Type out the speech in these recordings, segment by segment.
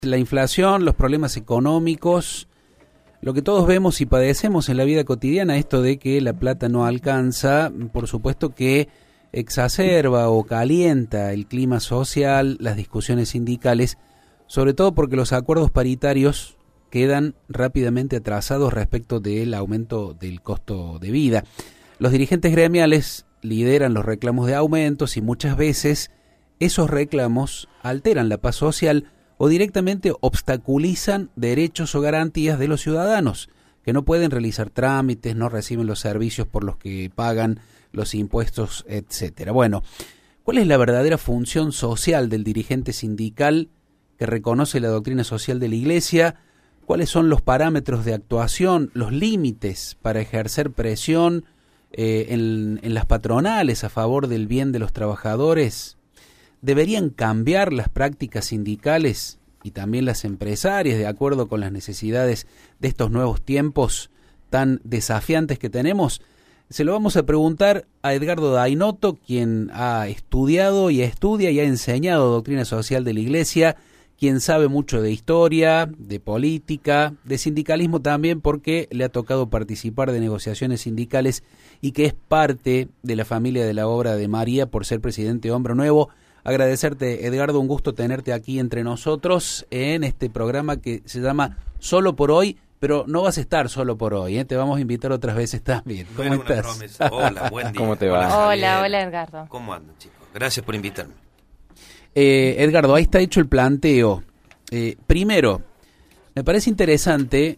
La inflación, los problemas económicos, lo que todos vemos y padecemos en la vida cotidiana, esto de que la plata no alcanza, por supuesto que exacerba o calienta el clima social, las discusiones sindicales, sobre todo porque los acuerdos paritarios quedan rápidamente atrasados respecto del aumento del costo de vida. Los dirigentes gremiales lideran los reclamos de aumentos y muchas veces esos reclamos alteran la paz social o directamente obstaculizan derechos o garantías de los ciudadanos, que no pueden realizar trámites, no reciben los servicios por los que pagan los impuestos, etcétera. Bueno, ¿cuál es la verdadera función social del dirigente sindical que reconoce la doctrina social de la Iglesia? ¿Cuáles son los parámetros de actuación, los límites para ejercer presión en las patronales a favor del bien de los trabajadores? ¿Deberían cambiar las prácticas sindicales y también las empresarias de acuerdo con las necesidades de estos nuevos tiempos tan desafiantes que tenemos? Se lo vamos a preguntar a Edgardo Dainotto, quien ha estudiado y estudia y ha enseñado doctrina social de la Iglesia, quien sabe mucho de historia, de política, de sindicalismo también, porque le ha tocado participar de negociaciones sindicales y que es parte de la familia de la obra de María por ser presidente Hombro Nuevo. Agradecerte, Edgardo, un gusto tenerte aquí entre nosotros en este programa que se llama Solo por Hoy, pero no vas a estar solo por hoy, ¿eh? Te vamos a invitar otras veces también. ¿Cómo estás? Hola, buen día. ¿Cómo te va? Hola, Edgardo. ¿Cómo andan, chicos? Gracias por invitarme. Edgardo, ahí está hecho el planteo. Primero, me parece interesante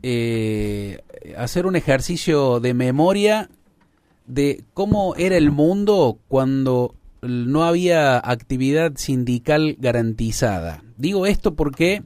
hacer un ejercicio de memoria de cómo era el mundo cuando no había actividad sindical garantizada. Digo esto porque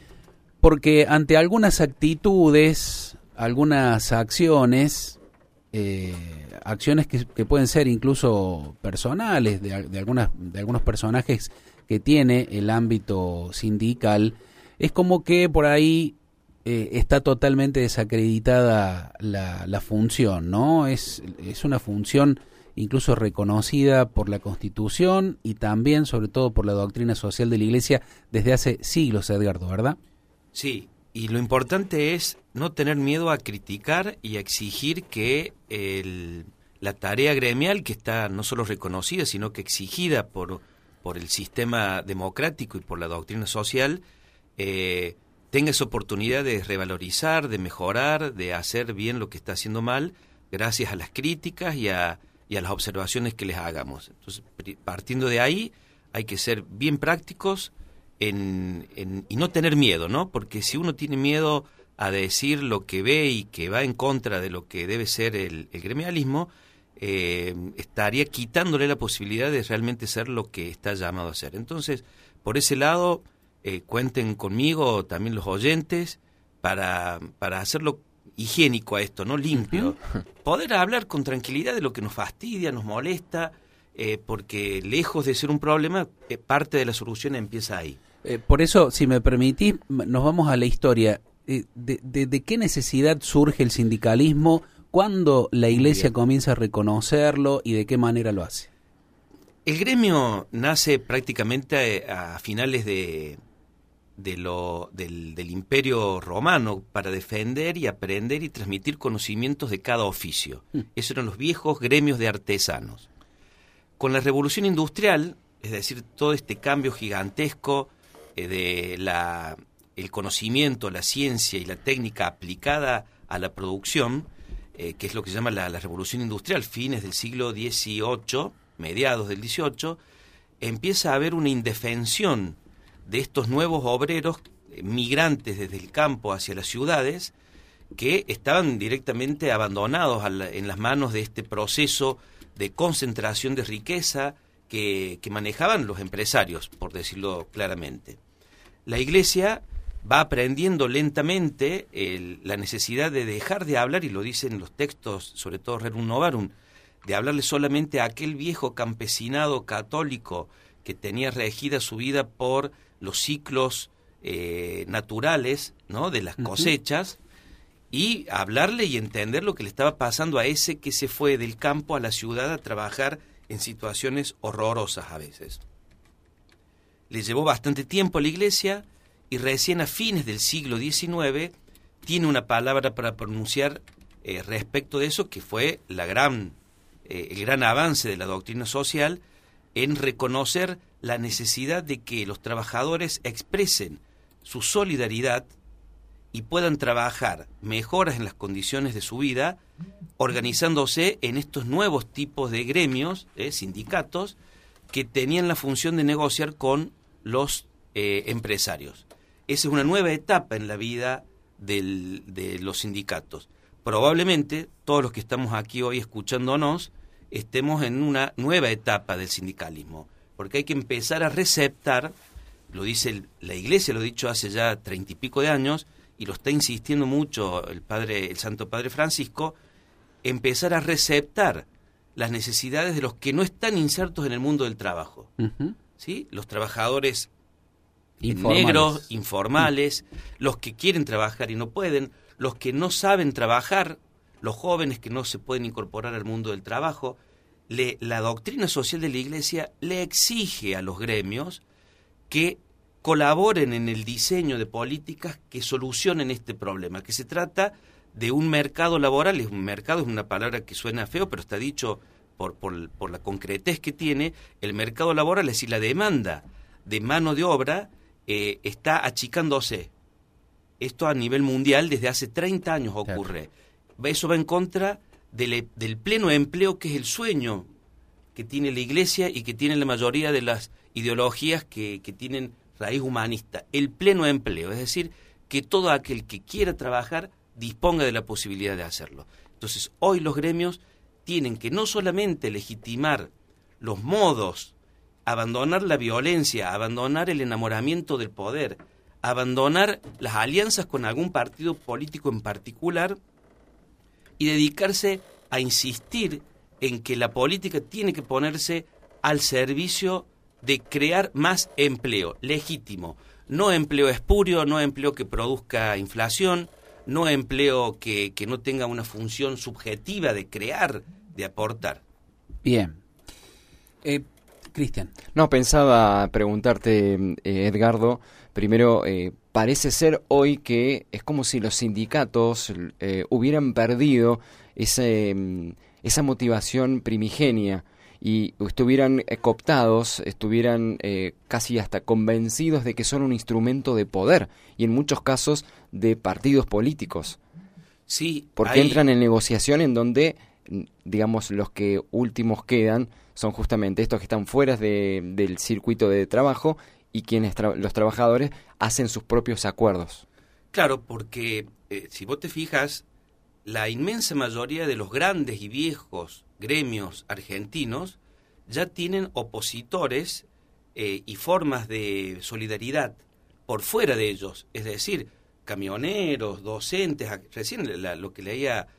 ante algunas actitudes, algunas acciones, acciones que pueden ser incluso personales de algunos personajes que tiene el ámbito sindical, es como que por ahí está totalmente desacreditada la función, ¿no? Es una función incluso reconocida por la Constitución y también, sobre todo, por la doctrina social de la Iglesia desde hace siglos, Edgardo, ¿verdad? Sí, y lo importante es no tener miedo a criticar y a exigir que la tarea gremial, que está no solo reconocida, sino que exigida por el sistema democrático y por la doctrina social, tenga esa oportunidad de revalorizar, de mejorar, de hacer bien lo que está haciendo mal, gracias a las críticas y a las observaciones que les hagamos. Entonces, partiendo de ahí, hay que ser bien prácticos y no tener miedo, ¿no? Porque si uno tiene miedo a decir lo que ve y que va en contra de lo que debe ser el gremialismo, estaría quitándole la posibilidad de realmente ser lo que está llamado a ser. Entonces, por ese lado, cuenten conmigo también los oyentes para hacerlo higiénico a esto, ¿no? Limpio. Poder hablar con tranquilidad de lo que nos fastidia, nos molesta, porque lejos de ser un problema, parte de la solución empieza ahí. Por eso, si me permitís, nos vamos a la historia. ¿De qué necesidad surge el sindicalismo? ¿Cuándo la Iglesia comienza a reconocerlo y de qué manera lo hace? El gremio nace prácticamente a finales del Imperio Romano para defender y aprender y transmitir conocimientos de cada oficio. Esos eran los viejos gremios de artesanos. Con la Revolución Industrial, es decir, todo este cambio gigantesco el conocimiento, la ciencia y la técnica aplicada a la producción, que es lo que se llama la Revolución Industrial, fines del siglo XVIII, mediados del XVIII, empieza a haber una indefensión de estos nuevos obreros migrantes desde el campo hacia las ciudades que estaban directamente abandonados en las manos de este proceso de concentración de riqueza que manejaban los empresarios, por decirlo claramente. La Iglesia va aprendiendo lentamente la necesidad de dejar de hablar, y lo dicen los textos, sobre todo Rerum Novarum, de hablarle solamente a aquel viejo campesinado católico que tenía regida su vida por los ciclos naturales, ¿no?, de las cosechas, y hablarle y entender lo que le estaba pasando a ese que se fue del campo a la ciudad a trabajar en situaciones horrorosas a veces. Le llevó bastante tiempo a la Iglesia y recién a fines del siglo XIX tiene una palabra para pronunciar respecto de eso, que fue el gran avance de la doctrina social en reconocer la necesidad de que los trabajadores expresen su solidaridad y puedan trabajar mejoras en las condiciones de su vida, organizándose en estos nuevos tipos de gremios, sindicatos, que tenían la función de negociar con los empresarios. Esa es una nueva etapa en la vida de los sindicatos. Probablemente todos los que estamos aquí hoy escuchándonos estemos en una nueva etapa del sindicalismo, porque hay que empezar a receptar, lo dice la Iglesia, lo ha dicho hace ya 30 y pico de años, y lo está insistiendo mucho el Santo Padre Francisco, empezar a receptar las necesidades de los que no están insertos en el mundo del trabajo. Uh-huh. ¿Sí? Los trabajadores negros, informales, los que quieren trabajar y no pueden, los que no saben trabajar, los jóvenes que no se pueden incorporar al mundo del trabajo. La doctrina social de la Iglesia le exige a los gremios que colaboren en el diseño de políticas que solucionen este problema, que se trata de un mercado laboral. Un mercado es una palabra que suena feo, pero está dicho por la concretez que tiene. El mercado laboral, es decir, la demanda de mano de obra, está achicándose. Esto a nivel mundial desde hace 30 años ocurre. Claro. Eso va en contra del pleno empleo, que es el sueño que tiene la Iglesia y que tienen la mayoría de las ideologías que tienen raíz humanista. El pleno empleo, es decir, que todo aquel que quiera trabajar disponga de la posibilidad de hacerlo. Entonces, hoy los gremios tienen que no solamente legitimar los modos, abandonar la violencia, abandonar el enamoramiento del poder, abandonar las alianzas con algún partido político en particular y dedicarse a insistir en que la política tiene que ponerse al servicio de crear más empleo legítimo, no empleo espurio, no empleo que produzca inflación, no empleo que no tenga una función subjetiva de crear, de aportar. Bien. Cristian. No, pensaba preguntarte, Edgardo, primero, parece ser hoy que es como si los sindicatos hubieran perdido esa motivación primigenia y estuvieran cooptados, estuvieran casi hasta convencidos de que son un instrumento de poder y en muchos casos de partidos políticos. Sí, porque entran en negociación en donde, digamos, los que últimos quedan son justamente estos que están fuera del circuito de trabajo y quienes los trabajadores hacen sus propios acuerdos. Claro, porque si vos te fijas, la inmensa mayoría de los grandes y viejos gremios argentinos ya tienen opositores y formas de solidaridad por fuera de ellos, es decir, camioneros, docentes. Recién lo que leía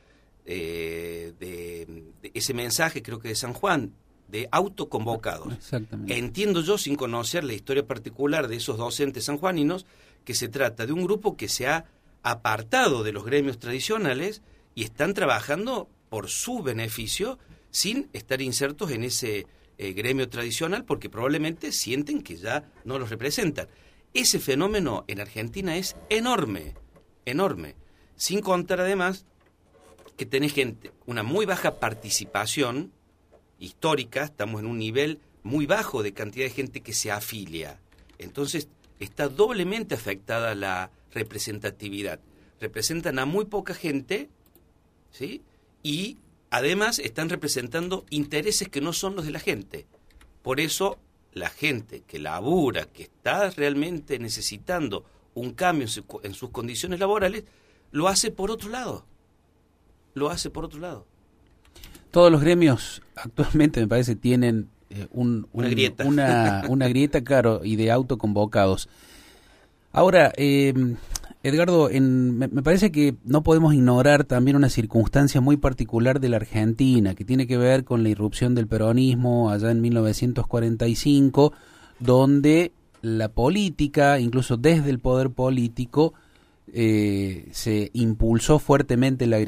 de ese mensaje, creo que de San Juan, de autoconvocados. Exactamente. Entiendo yo, sin conocer la historia particular de esos docentes sanjuaninos, que se trata de un grupo que se ha apartado de los gremios tradicionales y están trabajando por su beneficio sin estar insertos en ese gremio tradicional, porque probablemente sienten que ya no los representan. Ese fenómeno en Argentina es enorme, enorme. Sin contar además que tenés gente, una muy baja participación histórica, estamos en un nivel muy bajo de cantidad de gente que se afilia. Entonces está doblemente afectada la representatividad. Representan a muy poca gente, ¿sí? Y además están representando intereses que no son los de la gente. Por eso la gente que labura, que está realmente necesitando un cambio en sus condiciones laborales, lo hace por otro lado. Lo hace por otro lado. Todos los gremios actualmente, me parece, tienen una grieta. Una grieta, claro, y de autoconvocados. Ahora, Edgardo, me parece que no podemos ignorar también una circunstancia muy particular de la Argentina, que tiene que ver con la irrupción del peronismo allá en 1945, donde la política, incluso desde el poder político, se impulsó fuertemente la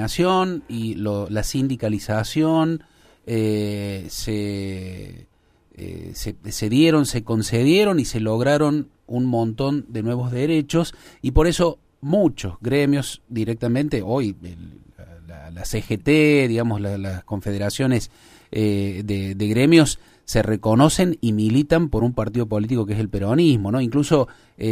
agremiación y la sindicalización, se se dieron, se concedieron y se lograron un montón de nuevos derechos, y por eso muchos gremios directamente, hoy la CGT, digamos, las confederaciones de gremios se reconocen y militan por un partido político que es el peronismo, ¿no? Incluso,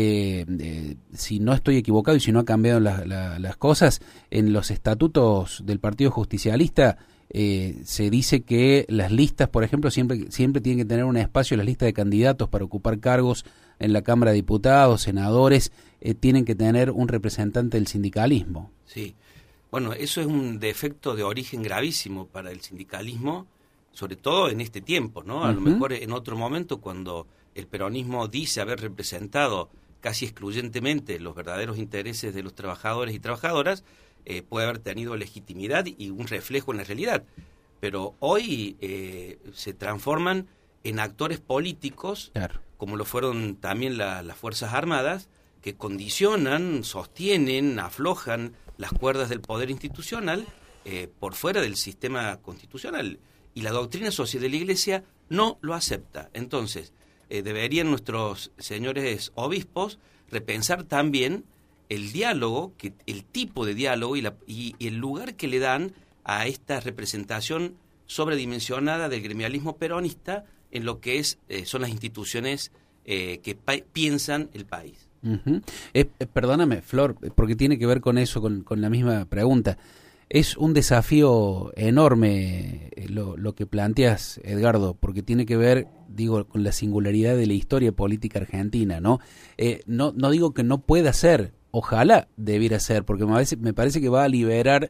si no estoy equivocado y si no ha cambiado las cosas, en los estatutos del Partido Justicialista se dice que las listas, por ejemplo, siempre tienen que tener un espacio, las listas de candidatos para ocupar cargos en la Cámara de Diputados, senadores, tienen que tener un representante del sindicalismo. Sí, bueno, eso es un defecto de origen gravísimo para el sindicalismo, sobre todo en este tiempo, ¿no? A lo mejor en otro momento, cuando el peronismo dice haber representado casi excluyentemente los verdaderos intereses de los trabajadores y trabajadoras, puede haber tenido legitimidad y un reflejo en la realidad. Pero hoy se transforman en actores políticos, claro, como lo fueron también las Fuerzas Armadas, que condicionan, sostienen, aflojan las cuerdas del poder institucional por fuera del sistema constitucional. Y la doctrina social de la Iglesia no lo acepta. Entonces, deberían nuestros señores obispos repensar también el diálogo, el tipo de diálogo y el lugar que le dan a esta representación sobredimensionada del gremialismo peronista en lo que son las instituciones que piensan el país. Perdóname, Flor, porque tiene que ver con eso, con la misma pregunta. Es un desafío enorme lo que planteas, Edgardo, porque tiene que ver, digo, con la singularidad de la historia política argentina, ¿no? No digo que no pueda ser, ojalá debiera ser, porque me parece que va a liberar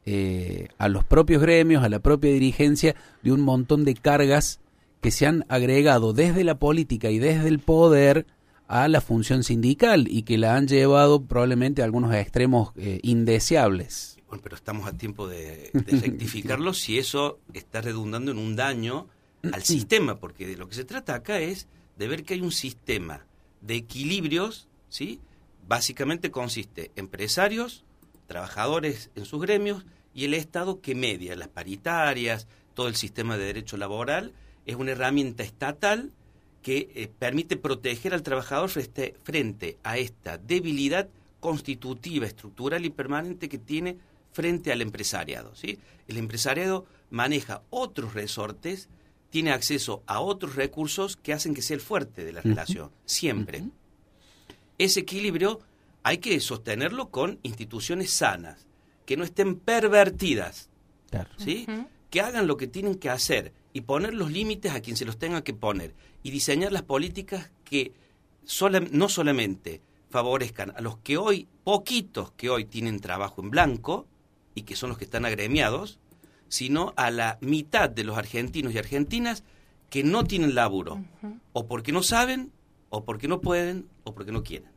a los propios gremios, a la propia dirigencia, de un montón de cargas que se han agregado desde la política y desde el poder a la función sindical y que la han llevado probablemente a algunos extremos indeseables. Bueno, pero estamos a tiempo de rectificarlo si eso está redundando en un daño al sistema, porque de lo que se trata acá es de ver que hay un sistema de equilibrios, ¿sí? Básicamente consiste en empresarios, trabajadores en sus gremios y el Estado que media, las paritarias, todo el sistema de derecho laboral, es una herramienta estatal que permite proteger al trabajador frente a esta debilidad constitutiva, estructural y permanente que tiene frente al empresariado, ¿sí? El empresariado maneja otros resortes, tiene acceso a otros recursos que hacen que sea el fuerte de la relación, siempre. Ese equilibrio hay que sostenerlo con instituciones sanas, que no estén pervertidas, claro, ¿sí? Que hagan lo que tienen que hacer y poner los límites a quien se los tenga que poner y diseñar las políticas que no solamente favorezcan a los que poquitos que hoy tienen trabajo en blanco y que son los que están agremiados, sino a la mitad de los argentinos y argentinas que no tienen laburo, o porque no saben, o porque no pueden, o porque no quieren.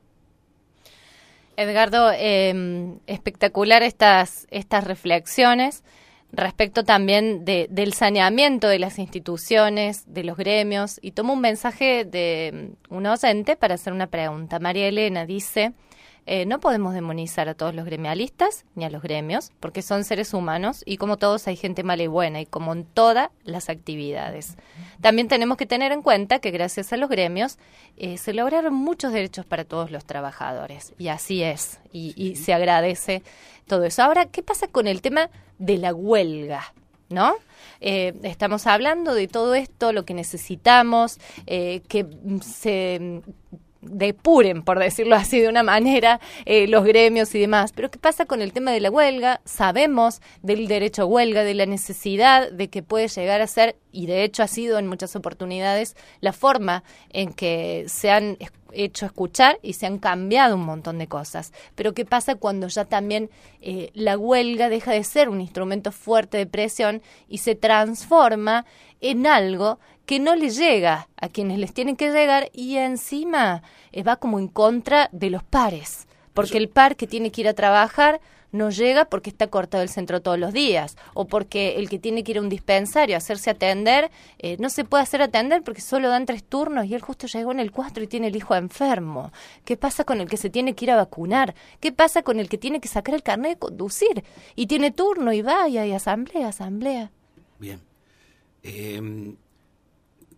Edgardo, espectacular estas reflexiones respecto también del saneamiento de las instituciones, de los gremios, y tomo un mensaje de un oyente para hacer una pregunta. María Elena dice: no podemos demonizar a todos los gremialistas ni a los gremios, porque son seres humanos y como todos hay gente mala y buena, y como en todas las actividades. También tenemos que tener en cuenta que gracias a los gremios se lograron muchos derechos para todos los trabajadores, y así es, y se agradece todo eso. Ahora, ¿qué pasa con el tema de la huelga? ¿No? Estamos hablando de todo esto, lo que necesitamos, que se depuren, por decirlo así de una manera, los gremios y demás. Pero ¿qué pasa con el tema de la huelga? Sabemos del derecho a huelga, de la necesidad de que puede llegar a ser, y de hecho ha sido en muchas oportunidades, la forma en que se han hecho escuchar y se han cambiado un montón de cosas. Pero ¿qué pasa cuando ya también la huelga deja de ser un instrumento fuerte de presión y se transforma en algo que no le llega a quienes les tienen que llegar y encima va como en contra de los pares? Porque el par que tiene que ir a trabajar no llega porque está cortado el centro todos los días, o porque el que tiene que ir a un dispensario a hacerse atender, no se puede hacer atender porque solo dan 3 turnos y él justo llegó en el 4 y tiene el hijo enfermo. ¿Qué pasa con el que se tiene que ir a vacunar? ¿Qué pasa con el que tiene que sacar el carnet de conducir y tiene turno y vaya y asamblea? Bien.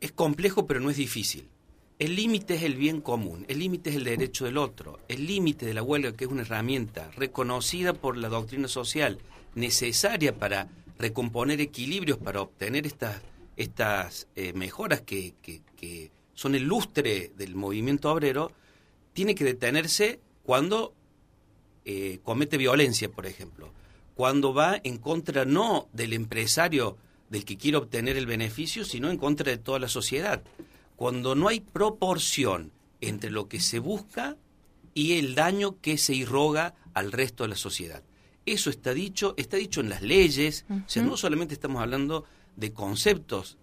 es complejo, pero no es difícil. El límite es el bien común, el límite es el derecho del otro, el límite de la huelga, que es una herramienta reconocida por la doctrina social, necesaria para recomponer equilibrios, para obtener estas mejoras que son el lustre del movimiento obrero, tiene que detenerse cuando comete violencia, por ejemplo, cuando va en contra no del empresario del que quiere obtener el beneficio, sino en contra de toda la sociedad. Cuando no hay proporción entre lo que se busca y el daño que se irroga al resto de la sociedad. Eso está dicho en las leyes. O sea, no solamente estamos hablando de conceptos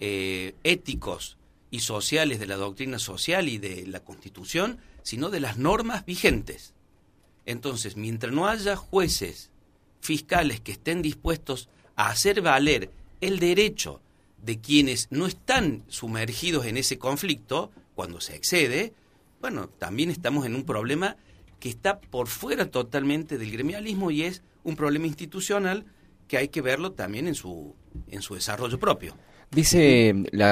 éticos y sociales de la doctrina social y de la Constitución, sino de las normas vigentes. Entonces, mientras no haya jueces, fiscales que estén dispuestos a hacer valer el derecho de quienes no están sumergidos en ese conflicto, cuando se excede, bueno, también estamos en un problema que está por fuera totalmente del gremialismo y es un problema institucional que hay que verlo también en su desarrollo propio. Dice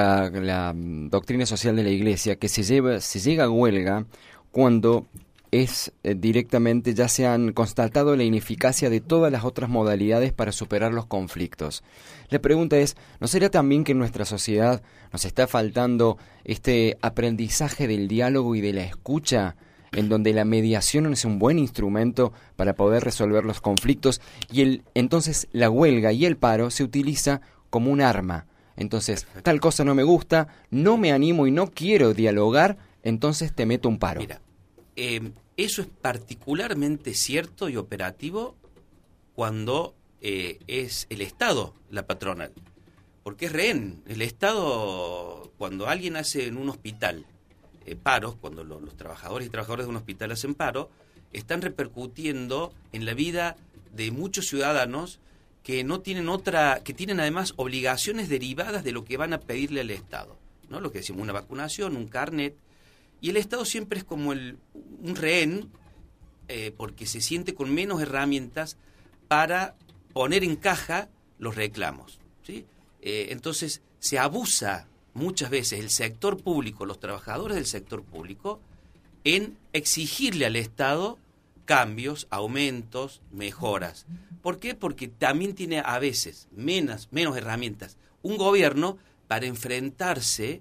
la doctrina social de la Iglesia que se llega a huelga cuando es directamente, ya se han constatado la ineficacia de todas las otras modalidades para superar los conflictos. La pregunta es, ¿no sería también que en nuestra sociedad nos está faltando este aprendizaje del diálogo y de la escucha, en donde la mediación es un buen instrumento para poder resolver los conflictos y entonces la huelga y el paro se utiliza como un arma? Entonces, tal cosa no me gusta, no me animo y no quiero dialogar, entonces te meto un paro. Mira, eso es particularmente cierto y operativo cuando es el Estado la patronal, porque es rehén. El Estado, cuando alguien hace en un hospital paros, cuando los trabajadores y trabajadoras de un hospital hacen paro, están repercutiendo en la vida de muchos ciudadanos que no tienen que tienen además obligaciones derivadas de lo que van a pedirle al Estado, ¿no? Lo que decimos, una vacunación, un carnet. Y el Estado siempre es como un rehén, porque se siente con menos herramientas para poner en caja los reclamos, ¿sí? Entonces se abusa muchas veces el sector público, los trabajadores del sector público, en exigirle al Estado cambios, aumentos, mejoras. ¿Por qué? Porque también tiene a veces menos herramientas un gobierno para enfrentarse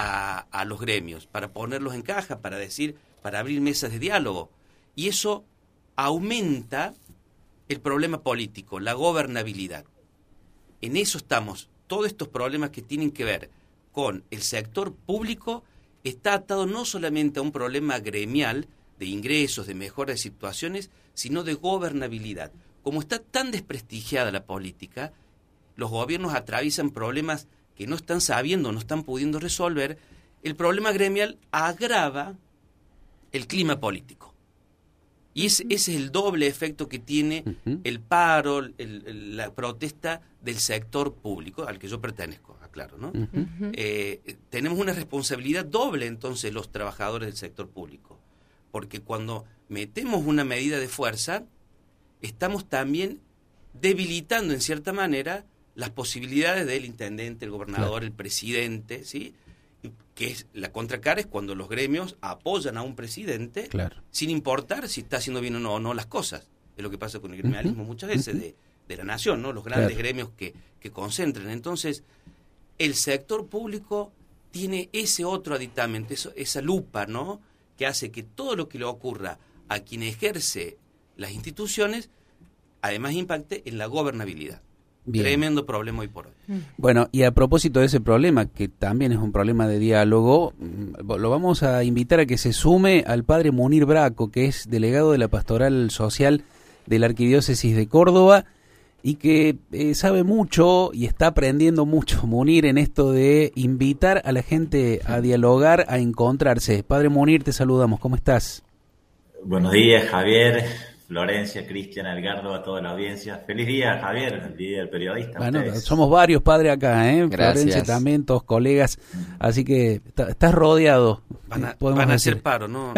a los gremios, para ponerlos en caja, para abrir mesas de diálogo. Y eso aumenta el problema político, la gobernabilidad. En eso estamos. Todos estos problemas que tienen que ver con el sector público está atado no solamente a un problema gremial, de ingresos, de mejora de situaciones, sino de gobernabilidad. Como está tan desprestigiada la política, los gobiernos atraviesan problemas que no están sabiendo, no están pudiendo resolver. El problema gremial agrava el clima político. Y ese es el doble efecto que tiene el paro, la protesta del sector público, al que yo pertenezco, aclaro, ¿no? Tenemos una responsabilidad doble, entonces, los trabajadores del sector público. Porque cuando metemos una medida de fuerza, estamos también debilitando, en cierta manera, las posibilidades del intendente, el gobernador, el presidente, ¿sí? Que es la contracara es cuando los gremios apoyan a un presidente, sin importar si está haciendo bien o no las cosas. Es lo que pasa con el gremialismo muchas veces de la nación, ¿no? Los grandes gremios que concentran. Entonces, el sector público tiene ese otro aditamen, esa lupa, ¿no? Que hace que todo lo que le ocurra a quien ejerce las instituciones, además impacte en la gobernabilidad. Bien. Tremendo problema hoy por hoy. Bueno, y a propósito de ese problema, que también es un problema de diálogo, lo vamos a invitar a que se sume al padre Munir Braco, que es delegado de la Pastoral Social de la Arquidiócesis de Córdoba, y que sabe mucho y está aprendiendo mucho, Munir, en esto de invitar a la gente a dialogar, a encontrarse. Padre Munir, te saludamos, ¿cómo estás? Buenos días, Javier. Florencia, Cristian, Edgardo, a toda la audiencia. Feliz día, Javier, el día del periodista. Bueno, ustedes. somos varios, padre, acá, ¿eh? Gracias. Florencia también, todos colegas. Así que estás rodeado. Van a decir. hacer paro, ¿no?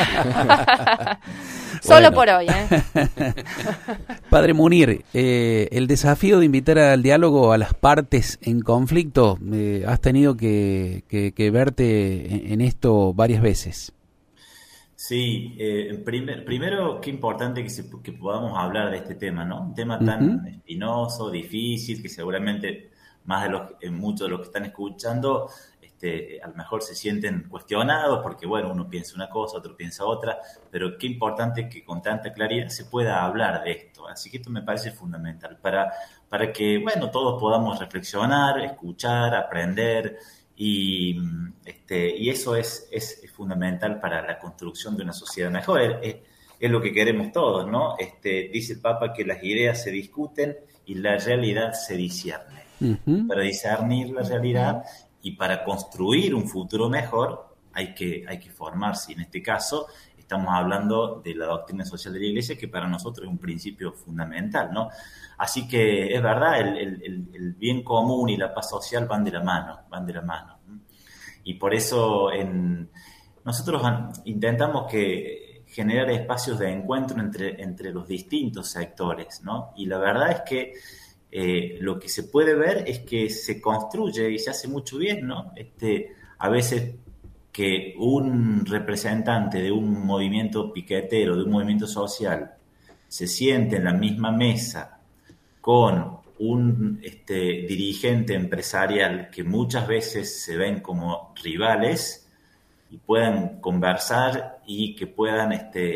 Solo por hoy, ¿eh? Padre Munir, el desafío de invitar al diálogo a las partes en conflicto, has tenido que verte en esto varias veces. Sí, primero, qué importante que podamos hablar de este tema, ¿no? Un tema tan espinoso, difícil, que seguramente muchos de los que están escuchando, a lo mejor se sienten cuestionados porque, bueno, uno piensa una cosa, otro piensa otra, pero qué importante que con tanta claridad se pueda hablar de esto. Así que esto me parece fundamental para que, bueno, todos podamos reflexionar, escuchar, aprender. Y eso es fundamental para la construcción de una sociedad mejor. Es lo que queremos todos, ¿no? Dice el Papa que las ideas se discuten y la realidad se discierne. Para discernir la realidad y para construir un futuro mejor hay que formarse. Y en este caso estamos hablando de la doctrina social de la Iglesia, que para nosotros es un principio fundamental, ¿no? Así que es verdad, el bien común y la paz social van de la mano. Y por eso nosotros intentamos generar espacios de encuentro entre los distintos sectores, ¿no? Y la verdad es que lo que se puede ver es que se construye y se hace mucho bien, ¿no? A veces que un representante de un movimiento piquetero, de un movimiento social, se siente en la misma mesa con un dirigente empresarial que muchas veces se ven como rivales y puedan conversar y que puedan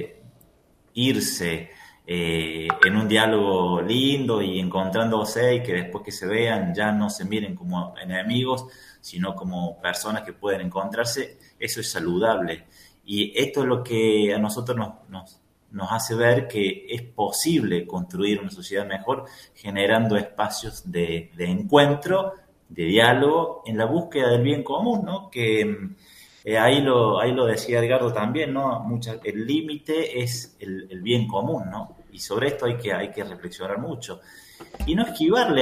irse en un diálogo lindo y encontrándose, y que después que se vean ya no se miren como enemigos, sino como personas que pueden encontrarse. Eso es saludable. Y esto es lo que a nosotros nos hace ver que es posible construir una sociedad mejor generando espacios de encuentro, de diálogo, en la búsqueda del bien común, ¿no? Que ahí lo decía Edgardo también, ¿no? El límite es el bien común, ¿no? Y sobre esto hay que reflexionar mucho. Y no esquivarle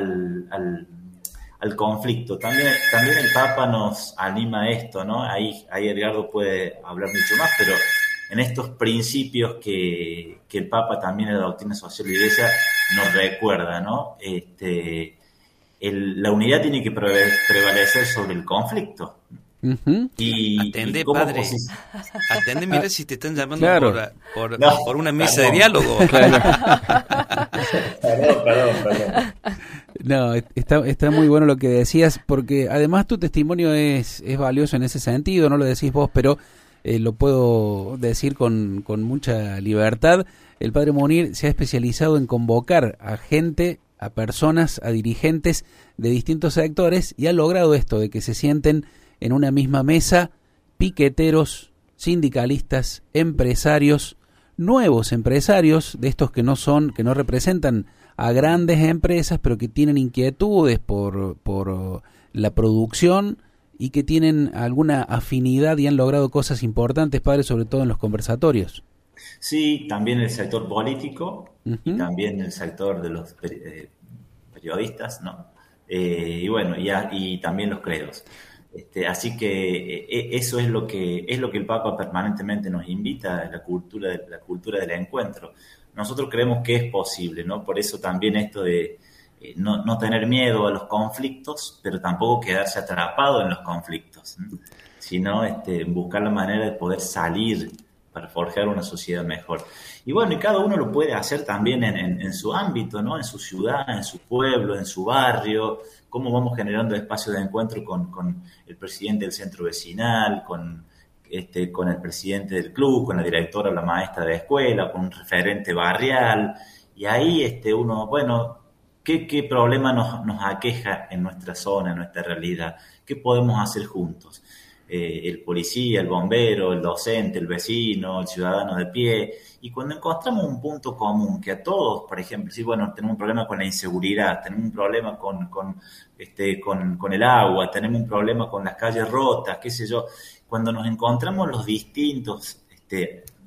al conflicto. También el Papa nos anima a esto, ¿no? Ahí Edgardo puede hablar mucho más, pero en estos principios que el Papa también en la doctrina social de la Iglesia nos recuerda, ¿no? La unidad tiene que prevalecer sobre el conflicto. Y Atende, cómo padre. Atende, mira si te están llamando Claro. por una mesa de diálogo. Perdón. No, está muy bueno lo que decías, porque además tu testimonio es valioso en ese sentido, no lo decís vos, pero lo puedo decir con mucha libertad. El padre Munir se ha especializado en convocar a gente, a personas, a dirigentes de distintos sectores, y ha logrado esto, de que se sienten en una misma mesa piqueteros, sindicalistas, empresarios, nuevos empresarios, de estos que no representan a grandes empresas, pero que tienen inquietudes por la producción y que tienen alguna afinidad y han logrado cosas importantes, padre, sobre todo en los conversatorios. Sí, también el sector político y también el sector de los periodistas, ¿no? Y bueno, y también los credos. Así que eso es lo que el Papa permanentemente nos invita, la cultura del encuentro. Nosotros creemos que es posible, ¿no? Por eso también esto de no tener miedo a los conflictos, pero tampoco quedarse atrapado en los conflictos, ¿sí? Sino buscar la manera de poder salir para forjar una sociedad mejor. Y bueno, y cada uno lo puede hacer también en su ámbito, ¿no? En su ciudad, en su pueblo, en su barrio. Cómo vamos generando espacios de encuentro con el presidente del centro vecinal, con el presidente del club, con la directora o la maestra de escuela, con un referente barrial. Y ahí uno, bueno, ¿qué problema nos aqueja en nuestra zona, en nuestra realidad? ¿Qué podemos hacer juntos? El policía, el bombero, el docente, el vecino, el ciudadano de pie. Y cuando encontramos un punto común que a todos, por ejemplo, si bueno, tenemos un problema con la inseguridad, tenemos un problema con el agua, tenemos un problema con las calles rotas, qué sé yo, cuando nos encontramos los distintos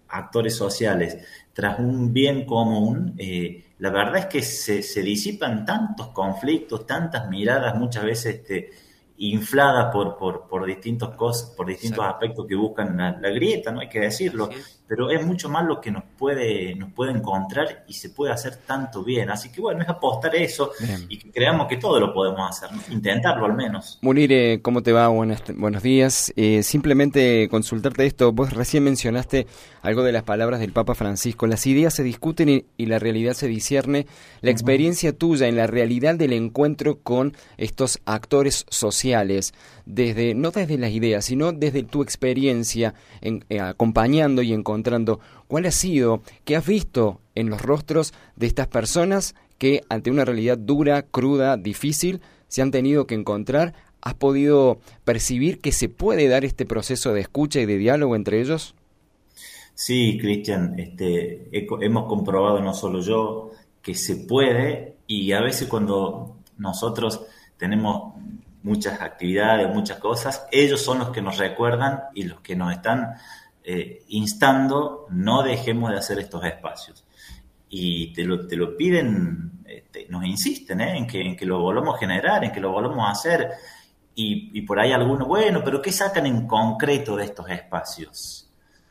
actores sociales tras un bien común, la verdad es que se disipan tantos conflictos, tantas miradas muchas veces infladas por distintas cosas, por distintos aspectos que buscan la grieta, no hay que decirlo, pero es mucho más lo que nos puede encontrar y se puede hacer tanto bien. Así que bueno, es apostar eso y que creamos que todo lo podemos hacer, ¿no? Intentarlo al menos. Munir, ¿cómo te va? Buenos días. Simplemente consultarte esto, vos recién mencionaste algo de las palabras del Papa Francisco, las ideas se discuten y la realidad se discierne. La experiencia tuya en la realidad del encuentro con estos actores sociales, no desde las ideas, sino desde tu experiencia acompañando y encontrando, ¿cuál ha sido, qué has visto en los rostros de estas personas que ante una realidad dura, cruda, difícil, se han tenido que encontrar? ¿Has podido percibir que se puede dar este proceso de escucha y de diálogo entre ellos? Sí, Cristian, hemos comprobado, no solo yo, que se puede, y a veces cuando nosotros tenemos muchas actividades, muchas cosas, ellos son los que nos recuerdan y los que nos están instando, no dejemos de hacer estos espacios. Y te lo piden, nos insisten en que lo volvamos a generar, en que lo volvamos a hacer, y por ahí algunos, bueno, pero ¿qué sacan en concreto de estos espacios?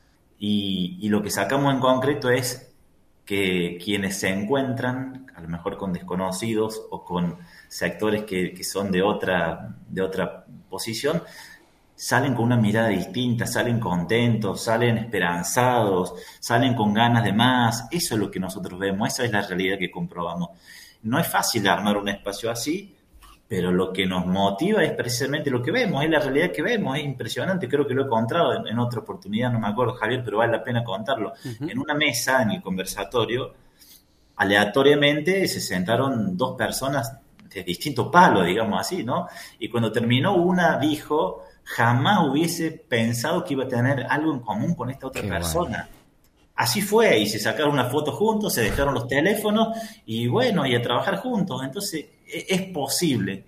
Y lo que sacamos en concreto es que quienes se encuentran, a lo mejor con desconocidos o con sectores que son de otra posición, salen con una mirada distinta, salen contentos, salen esperanzados, salen con ganas de más. Eso es lo que nosotros vemos, esa es la realidad que comprobamos. No es fácil armar un espacio así, pero lo que nos motiva es precisamente lo que vemos, es la realidad que vemos, es impresionante. Creo que lo he contado en otra oportunidad, no me acuerdo, Javier, pero vale la pena contarlo. En una mesa, en el conversatorio, aleatoriamente se sentaron dos personas de distintos palos, digamos así, ¿no? Y cuando terminó, una dijo, jamás hubiese pensado que iba a tener algo en común con esta otra persona. Bueno. Así fue, y se sacaron una foto juntos, se dejaron los teléfonos, y bueno, y a trabajar juntos. Entonces, es posible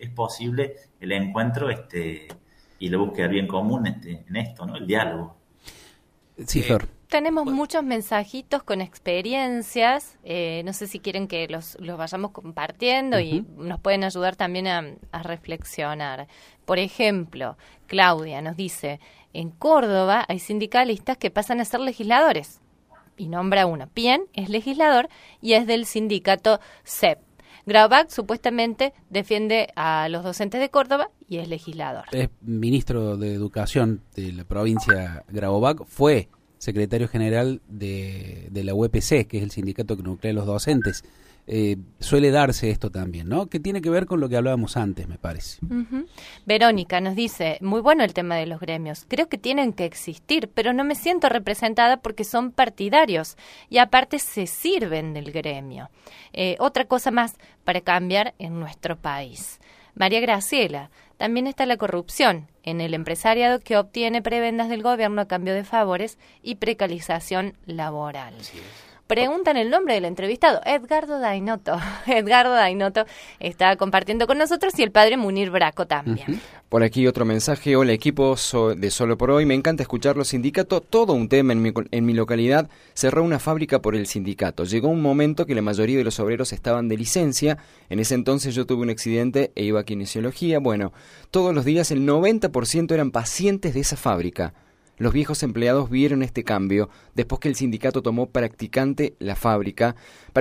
el encuentro y la búsqueda del bien común en esto, ¿no? El diálogo. Sí, Flor. Tenemos muchos mensajitos con experiencias, no sé si quieren que los vayamos compartiendo y nos pueden ayudar también a reflexionar. Por ejemplo, Claudia nos dice, en Córdoba hay sindicalistas que pasan a ser legisladores, y nombra uno. Pien es legislador y es del sindicato CEP. Graubach supuestamente defiende a los docentes de Córdoba y es legislador. Es ministro de Educación de la provincia Graubach, fue secretario general de la UPC, que es el sindicato que nuclea a los docentes. Suele darse esto también, ¿no? Que tiene que ver con lo que hablábamos antes, me parece. Verónica nos dice, muy bueno el tema de los gremios. Creo que tienen que existir, pero no me siento representada porque son partidarios y aparte se sirven del gremio. Otra cosa más para cambiar en nuestro país. María Graciela, también está la corrupción en el empresariado que obtiene prebendas del gobierno a cambio de favores y precarización laboral. Preguntan el nombre del entrevistado, Edgardo Dainoto. Edgardo Dainoto está compartiendo con nosotros y el padre Munir Braco también. Por aquí otro mensaje, hola equipo de Solo por Hoy, me encanta escucharlo, sindicato, todo un tema en mi localidad, cerró una fábrica por el sindicato, llegó un momento que la mayoría de los obreros estaban de licencia, en ese entonces yo tuve un accidente e iba a kinesiología, bueno, todos los días el 90% eran pacientes de esa fábrica. Los viejos empleados vieron este cambio. Después que el sindicato tomó prácticamente la fábrica,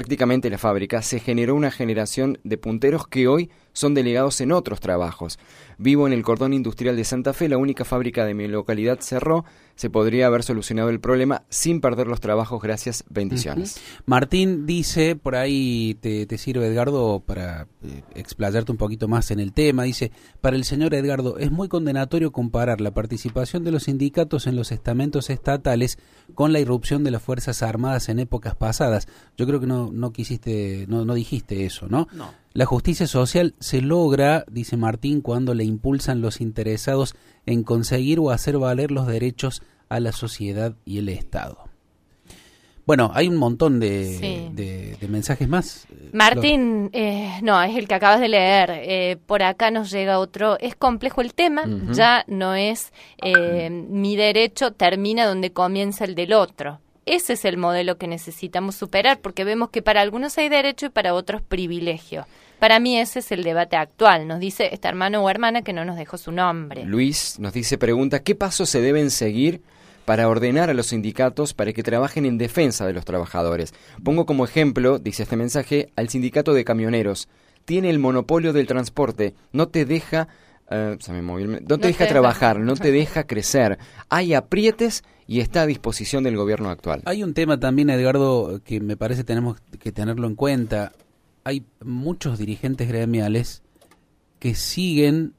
se generó una generación de punteros que hoy son delegados en otros trabajos. Vivo en el cordón industrial de Santa Fe, la única fábrica de mi localidad cerró. Se podría haber solucionado el problema sin perder los trabajos. Gracias, bendiciones. Martín dice, por ahí te sirve, Edgardo, para explayarte un poquito más en el tema. Dice, para el señor Edgardo, es muy condenatorio comparar la participación de los sindicatos en los estamentos estatales con la irrupción de las Fuerzas Armadas en épocas pasadas. Yo creo que no dijiste eso, ¿no? No. La justicia social se logra, dice Martín, cuando le impulsan los interesados en conseguir o hacer valer los derechos a la sociedad y el Estado. Bueno, hay un montón de mensajes más. Martín, no, es el que acabas de leer. Por acá nos llega otro. Es complejo el tema, ya no es mi derecho termina donde comienza el del otro. ese es el modelo que necesitamos superar, porque vemos que para algunos hay derecho y para otros privilegio. Para mí ese es el debate actual, nos dice este hermano o hermana que no nos dejó su nombre. Luis nos pregunta, ¿qué pasos se deben seguir para ordenar a los sindicatos para que trabajen en defensa de los trabajadores? Pongo como ejemplo, dice este mensaje, al sindicato de camioneros. Tiene el monopolio del transporte, no te deja... no te deja trabajar, no te deja crecer. Hay aprietes y está a disposición del gobierno actual. Hay un tema también, Edgardo, que me parece tenemos que tenerlo en cuenta. Hay muchos dirigentes gremiales que siguen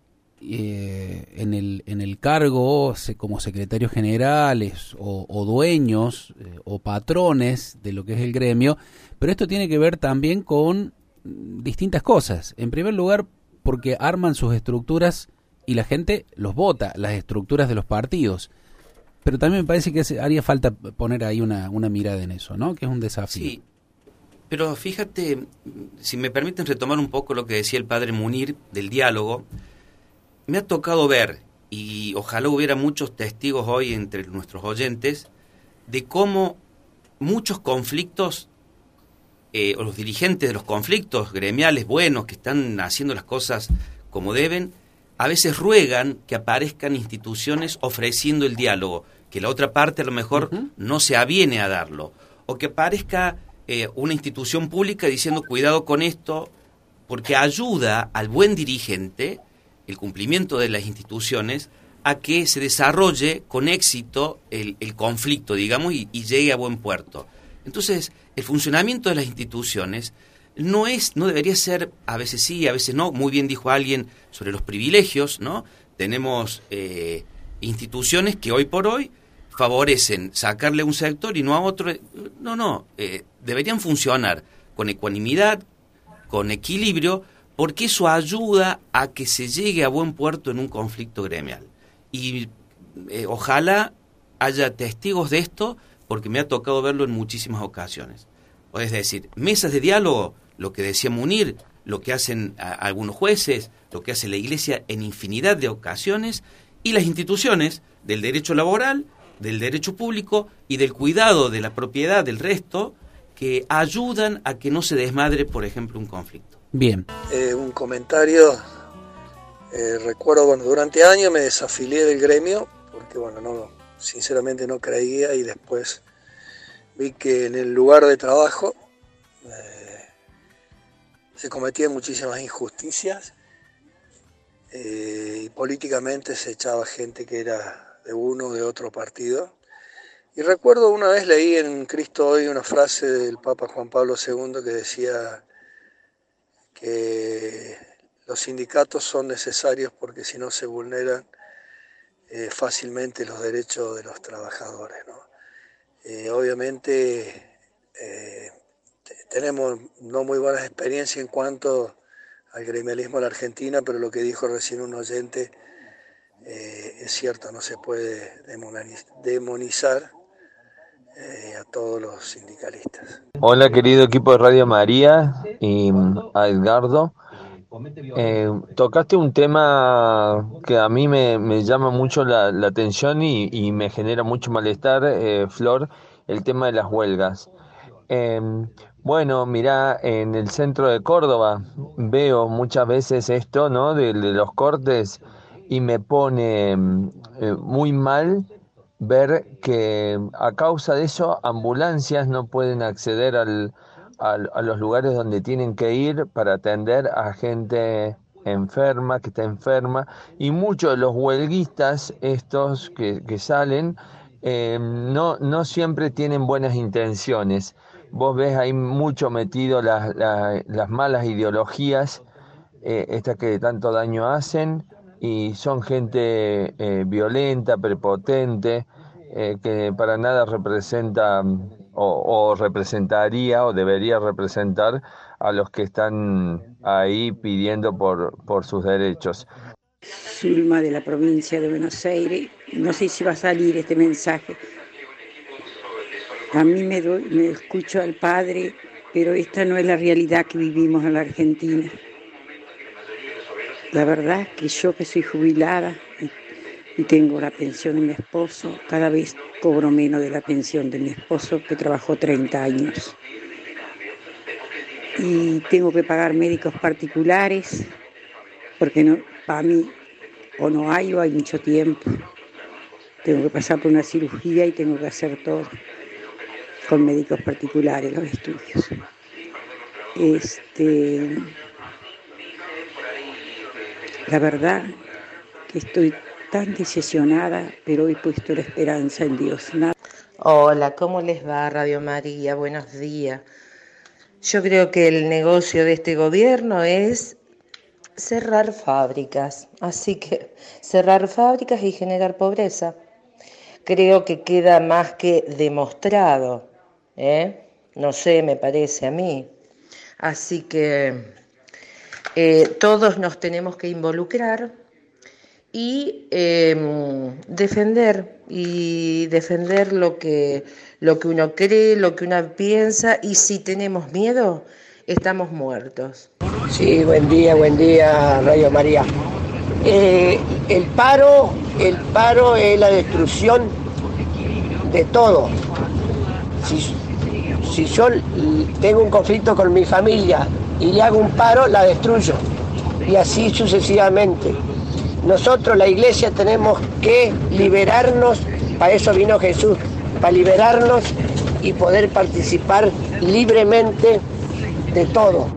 en el cargo como secretarios generales o dueños o patrones de lo que es el gremio, pero esto tiene que ver también con distintas cosas. En primer lugar, porque arman sus estructuras y la gente los vota, las estructuras de los partidos. Pero también me parece que haría falta poner ahí una mirada en eso, ¿no? Que es un desafío. Sí, pero fíjate, si me permiten retomar un poco lo que decía el padre Munir del diálogo, me ha tocado ver, y ojalá hubiera muchos testigos hoy entre nuestros oyentes, de cómo muchos conflictos, o los dirigentes de los conflictos gremiales buenos que están haciendo las cosas como deben, a veces ruegan que aparezcan instituciones ofreciendo el diálogo, que la otra parte a lo mejor no se aviene a darlo, o que aparezca una institución pública diciendo cuidado con esto, porque ayuda al buen dirigente, el cumplimiento de las instituciones, a que se desarrolle con éxito el conflicto, digamos, y llegue a buen puerto. Entonces, el funcionamiento de las instituciones no debería ser, a veces sí, a veces no. Muy bien dijo alguien sobre los privilegios, ¿no? Tenemos instituciones que hoy por hoy favorecen sacarle a un sector y no a otro. No, deberían funcionar con ecuanimidad, con equilibrio, porque eso ayuda a que se llegue a buen puerto en un conflicto gremial. Y ojalá haya testigos de esto, porque me ha tocado verlo en muchísimas ocasiones. Es decir, mesas de diálogo, lo que decía Munir, lo que hacen algunos jueces, lo que hace la Iglesia en infinidad de ocasiones, y las instituciones del derecho laboral, del derecho público y del cuidado de la propiedad del resto, que ayudan a que no se desmadre, por ejemplo, un conflicto. Bien. Un comentario. Recuerdo, durante años me desafilié del gremio, porque sinceramente no creía, y después vi que en el lugar de trabajo se cometían muchísimas injusticias y políticamente se echaba gente que era de uno o de otro partido. Y recuerdo una vez leí en Cristo Hoy una frase del Papa Juan Pablo II que decía que los sindicatos son necesarios porque si no se vulneran fácilmente los derechos de los trabajadores, ¿no? Obviamente tenemos no muy buenas experiencias en cuanto al gremialismo en la Argentina, pero lo que dijo recién un oyente es cierto, no se puede demonizar a todos los sindicalistas. Hola querido equipo de Radio María y a Edgardo. Tocaste un tema que a mí me llama mucho la atención y me genera mucho malestar, Flor, el tema de las huelgas. Bueno, mirá, en el centro de Córdoba veo muchas veces esto, ¿no? De los cortes, y me pone muy mal ver que a causa de eso ambulancias no pueden acceder a los lugares donde tienen que ir para atender a gente enferma, que está enferma, y muchos de los huelguistas estos que salen no siempre tienen buenas intenciones. Vos ves ahí mucho metido las malas ideologías, estas que tanto daño hacen, y son gente violenta, prepotente, que para nada representa o representaría o debería representar a los que están ahí pidiendo por sus derechos. Zulma, de la provincia de Buenos Aires. No sé si va a salir este mensaje. A mí me escucho al padre, pero esta no es la realidad que vivimos en la Argentina. La verdad que yo, que soy jubilada y tengo la pensión de mi esposo, cada vez cobro menos de la pensión de mi esposo, que trabajó 30 años. Y tengo que pagar médicos particulares, porque no, para mí o no hay mucho tiempo. Tengo que pasar por una cirugía y tengo que hacer todo con médicos particulares, los estudios. La verdad que estoy tan decepcionada, pero he puesto la esperanza en Dios. Hola, ¿cómo les va, Radio María? Buenos días. Yo creo que el negocio de este gobierno es cerrar fábricas, así que cerrar fábricas y generar pobreza. Creo que queda más que demostrado, no sé, me parece a mí. Así que todos nos tenemos que involucrar y defender lo que uno cree, lo que uno piensa, y si tenemos miedo, estamos muertos. Sí, buen día, Radio María. El paro es la destrucción de todo. Si yo tengo un conflicto con mi familia y le hago un paro, la destruyo. Y así sucesivamente. Nosotros, la iglesia, tenemos que liberarnos, para eso vino Jesús, para liberarnos y poder participar libremente de todo.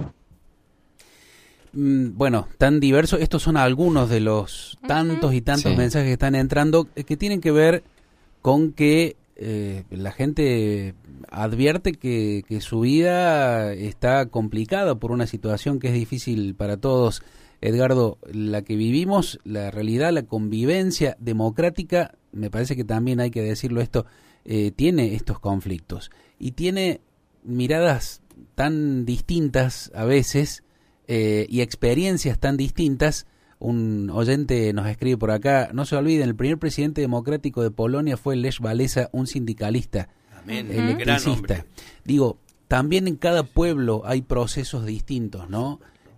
Bueno, tan diverso. Estos son algunos de los tantos y tantos mensajes que están entrando, que tienen que ver con que la gente advierte que su vida está complicada por una situación que es difícil para todos. Edgardo, la que vivimos, la realidad, la convivencia democrática, me parece que también hay que decirlo esto, tiene estos conflictos y tiene miradas tan distintas a veces y experiencias tan distintas. Un oyente nos escribe por acá: no se olviden, el primer presidente democrático de Polonia fue Lech Walesa, un sindicalista, electricista. Digo, también en cada pueblo hay procesos distintos, ¿no?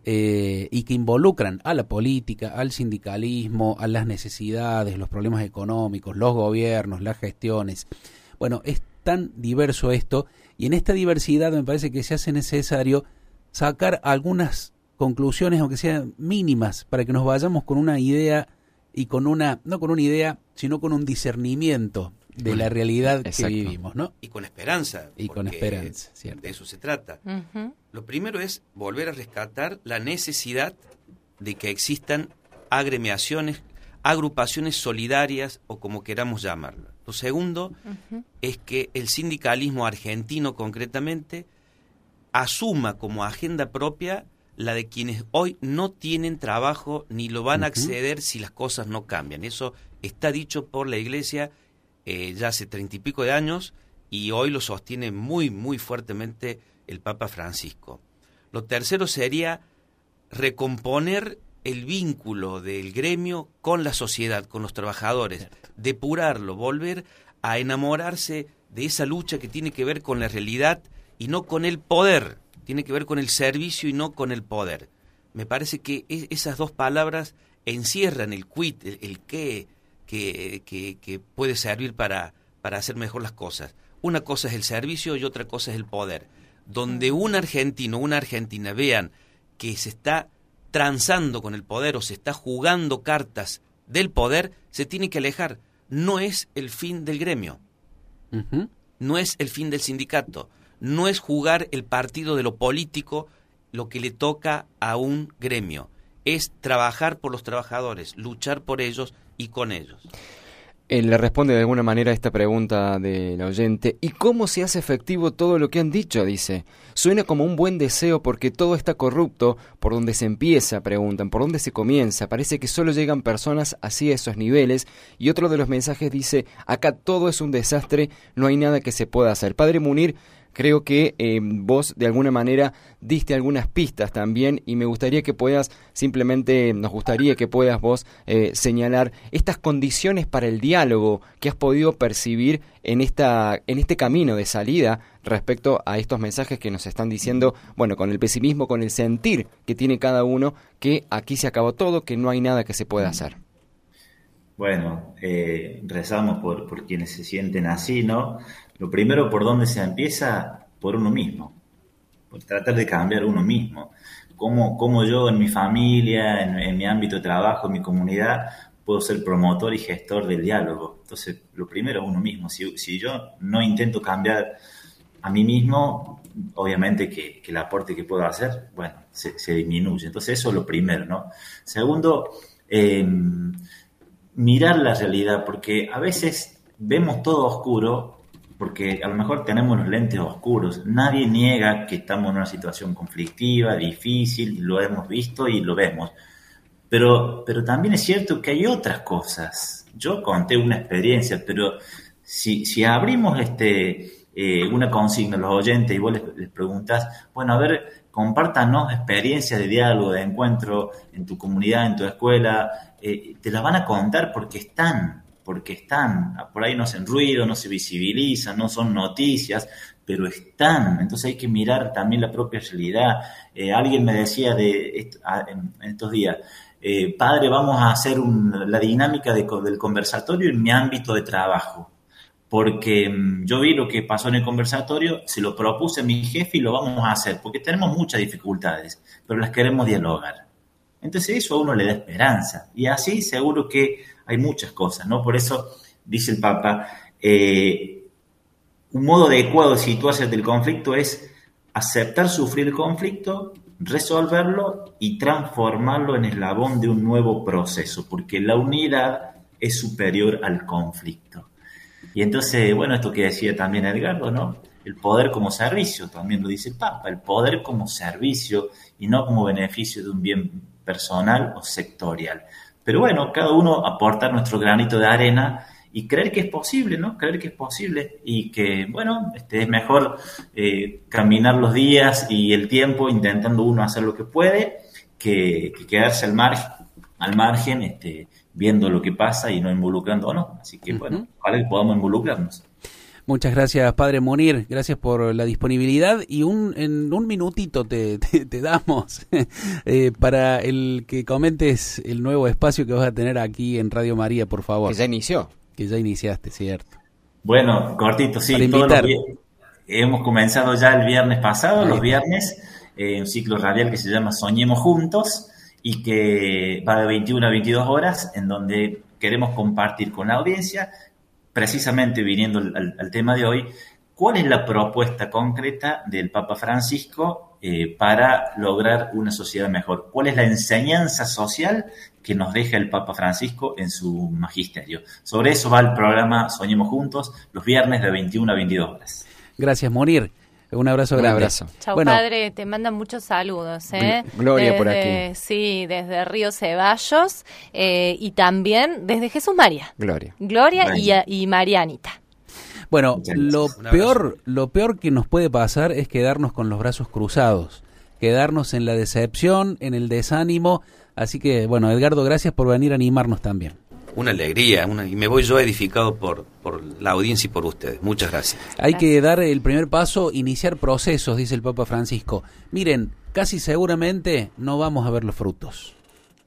Y que involucran a la política, al sindicalismo, a las necesidades, los problemas económicos, los gobiernos, las gestiones. Bueno, es tan diverso esto, y en esta diversidad me parece que se hace necesario sacar algunas conclusiones, aunque sean mínimas, para que nos vayamos con una idea y con una, no con una idea, sino con un discernimiento de la realidad que vivimos, ¿no? Y con esperanza. Y con esperanza, cierto. De eso se trata. Lo primero es volver a rescatar la necesidad de que existan agremiaciones, agrupaciones solidarias, o como queramos llamarlo. Lo segundo es que el sindicalismo argentino concretamente asuma como agenda propia la de quienes hoy no tienen trabajo ni lo van a acceder si las cosas no cambian. Eso está dicho por la Iglesia ya hace 30 y pico de años, y hoy lo sostiene muy, muy fuertemente el Papa Francisco. Lo tercero sería recomponer el vínculo del gremio con la sociedad, con los trabajadores, depurarlo, volver a enamorarse de esa lucha que tiene que ver con la realidad y no con el poder, tiene que ver con el servicio y no con el poder. Me parece que esas dos palabras encierran el quid, el qué que puede servir para hacer mejor las cosas. Una cosa es el servicio y otra cosa es el poder. Donde un argentino, una argentina vean que se está transando con el poder o se está jugando cartas del poder, se tiene que alejar. No es el fin del gremio, no es el fin del sindicato, no es jugar el partido de lo político lo que le toca a un gremio, es trabajar por los trabajadores, luchar por ellos y con ellos. Él le responde de alguna manera a esta pregunta del oyente: ¿y cómo se hace efectivo todo lo que han dicho? Dice, suena como un buen deseo porque todo está corrupto. ¿Por dónde se empieza? Preguntan. ¿Por dónde se comienza? Parece que solo llegan personas así a esos niveles. Y otro de los mensajes dice: acá todo es un desastre, no hay nada que se pueda hacer. Padre Munir, creo que vos de alguna manera diste algunas pistas también, y me gustaría que puedas, nos gustaría que puedas vos señalar estas condiciones para el diálogo que has podido percibir en este camino de salida respecto a estos mensajes que nos están diciendo, bueno, con el pesimismo, con el sentir que tiene cada uno, que aquí se acabó todo, que no hay nada que se pueda hacer. Bueno, rezamos por quienes se sienten así, ¿no? Lo primero, ¿por dónde se empieza? Por uno mismo, por tratar de cambiar uno mismo. Cómo yo en mi familia, en mi ámbito de trabajo, en mi comunidad, puedo ser promotor y gestor del diálogo. Entonces, lo primero, uno mismo. Si yo no intento cambiar a mí mismo, obviamente que el aporte que puedo hacer, bueno, se disminuye. Entonces, eso es lo primero, ¿no? Segundo, mirar la realidad, porque a veces vemos todo oscuro, porque a lo mejor tenemos los lentes oscuros. Nadie niega que estamos en una situación conflictiva, difícil, lo hemos visto y lo vemos. Pero también es cierto que hay otras cosas. Yo conté una experiencia, pero si abrimos una consigna a los oyentes y vos les preguntás, bueno, a ver, compártanos experiencias de diálogo, de encuentro en tu comunidad, en tu escuela, te las van a contar porque están, por ahí no hacen ruido, no se visibilizan, no son noticias, pero están. Entonces hay que mirar también la propia realidad. Alguien me decía en estos días, padre, vamos a hacer la dinámica del conversatorio en mi ámbito de trabajo, porque yo vi lo que pasó en el conversatorio, se lo propuse a mi jefe y lo vamos a hacer, porque tenemos muchas dificultades, pero las queremos dialogar. Entonces eso a uno le da esperanza, y así seguro que hay muchas cosas, ¿no? Por eso dice el Papa, un modo adecuado de situarse ante el conflicto es aceptar sufrir el conflicto, resolverlo y transformarlo en eslabón de un nuevo proceso, porque la unidad es superior al conflicto. Y entonces, bueno, esto que decía también Edgardo, ¿no? El poder como servicio, también lo dice el Papa, el poder como servicio y no como beneficio de un bien personal o sectorial. Pero bueno, cada uno aportar nuestro granito de arena y creer que es posible, ¿no? Creer que es posible y que, bueno, es mejor caminar los días y el tiempo intentando uno hacer lo que puede que quedarse al margen, viendo lo que pasa y no involucrándonos. Así que, bueno, ojalá que podamos involucrarnos. Muchas gracias, Padre Munir, gracias por la disponibilidad y en un minutito te damos para el que comentes el nuevo espacio que vas a tener aquí en Radio María, por favor. Que ya inició. Que ya iniciaste, cierto. Bueno, cortito, sí. Para invitar. Hemos comenzado ya el viernes pasado, los viernes, un ciclo radial que se llama Soñemos Juntos y que va de 21 a 22 horas, en donde queremos compartir con la audiencia, precisamente viniendo al tema de hoy, cuál es la propuesta concreta del Papa Francisco para lograr una sociedad mejor. ¿Cuál es la enseñanza social que nos deja el Papa Francisco en su magisterio? Sobre eso va el programa Soñemos Juntos, los viernes de 21 a 22 horas. Gracias, Munir. Un abrazo grande. Un abrazo. Chau, padre, te mandan muchos saludos. Gloria por aquí. Sí, desde Río Ceballos y también desde Jesús María. Gloria y Marianita. Bueno, lo peor que nos puede pasar es quedarnos con los brazos cruzados, quedarnos en la decepción, en el desánimo. Así que, bueno, Edgardo, gracias por venir a animarnos también. Una alegría, y me voy yo edificado por la audiencia y por ustedes. Muchas gracias. Hay que dar el primer paso, iniciar procesos, dice el Papa Francisco. Miren, casi seguramente no vamos a ver los frutos.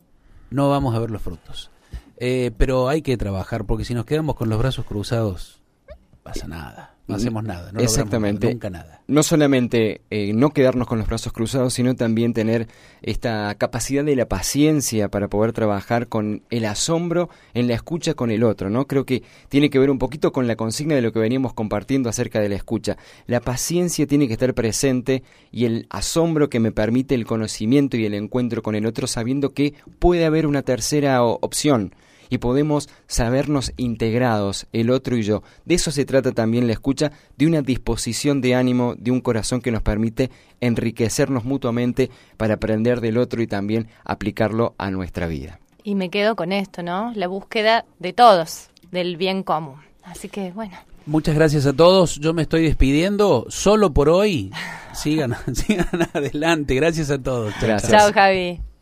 No vamos a ver los frutos. Pero hay que trabajar, porque si nos quedamos con los brazos cruzados, pasa nada. No hacemos nada, no exactamente, nunca nada. No solamente no quedarnos con los brazos cruzados, sino también tener esta capacidad de la paciencia para poder trabajar con el asombro en la escucha con el otro, ¿no? Creo que tiene que ver un poquito con la consigna de lo que veníamos compartiendo acerca de la escucha. La paciencia tiene que estar presente y el asombro que me permite el conocimiento y el encuentro con el otro, sabiendo que puede haber una tercera opción. Y podemos sabernos integrados, el otro y yo. De eso se trata también la escucha, de una disposición de ánimo, de un corazón que nos permite enriquecernos mutuamente para aprender del otro y también aplicarlo a nuestra vida. Y me quedo con esto, ¿no? La búsqueda de todos, del bien común. Así que, bueno. Muchas gracias a todos. Yo me estoy despidiendo solo por hoy. Sigan adelante. Gracias a todos. Gracias. Chao, Javi.